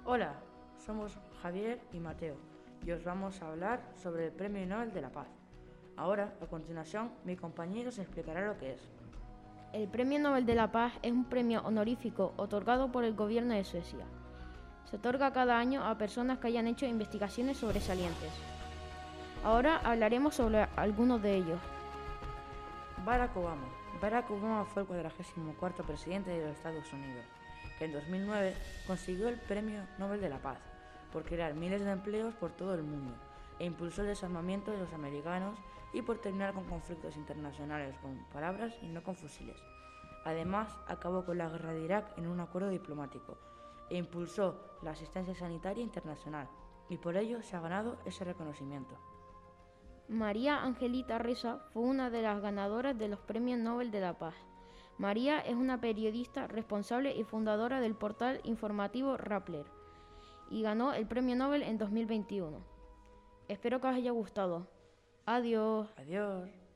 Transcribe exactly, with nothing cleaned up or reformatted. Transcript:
Hola, somos Javier y Mateo y os vamos a hablar sobre el Premio Nobel de la Paz. Ahora, a continuación, mi compañero os explicará lo que es. El Premio Nobel de la Paz es un premio honorífico otorgado por el gobierno de Suecia. Se otorga cada año a personas que hayan hecho investigaciones sobresalientes. Ahora hablaremos sobre algunos de ellos. Barack Obama. Barack Obama fue el cuadragésimo cuarto presidente de los Estados Unidos, que en dos mil nueve consiguió el Premio Nobel de la Paz por crear miles de empleos por todo el mundo e impulsó el desarmamiento de los americanos y por terminar con conflictos internacionales con palabras y no con fusiles. Además, acabó con la guerra de Irak en un acuerdo diplomático e impulsó la asistencia sanitaria internacional, y por ello se ha ganado ese reconocimiento. María Angelita Reza fue una de las ganadoras de los Premios Nobel de la Paz. María es una periodista responsable y fundadora del portal informativo Rappler y ganó el Premio Nobel en dos mil veintiuno. Espero que os haya gustado. Adiós. Adiós.